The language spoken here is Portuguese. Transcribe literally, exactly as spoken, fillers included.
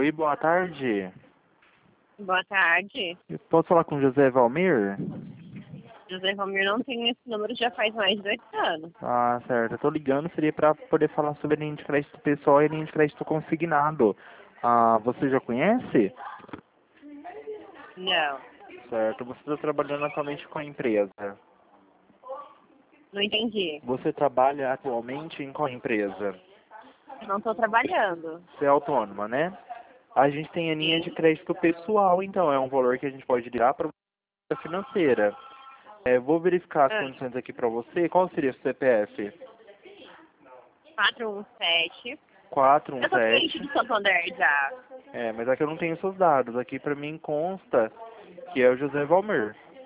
Oi, boa tarde. Boa tarde. Eu posso falar com José Valmir? José Romir não tem esse número já faz mais de dois anos. Ah, certo. Eu tô ligando, seria para poder falar sobre a linha de crédito pessoal e a linha de crédito consignado. Ah, você já conhece? Não, Certo. Você está trabalhando atualmente com a empresa. não entendi. Você trabalha atualmente em qual empresa? Não estou trabalhando. Você é autônoma, né? A gente tem a linha de Sim. crédito pessoal, então é um valor que a gente pode ligar para a financeira. É, vou verificar as Ah, condições aqui para você. Qual seria o C P F? quatro um sete. Eu sou cliente quatrocentos e dezessete. do Santander já. É, mas aqui eu não tenho seus dados. Aqui para mim consta que é o José Valmir.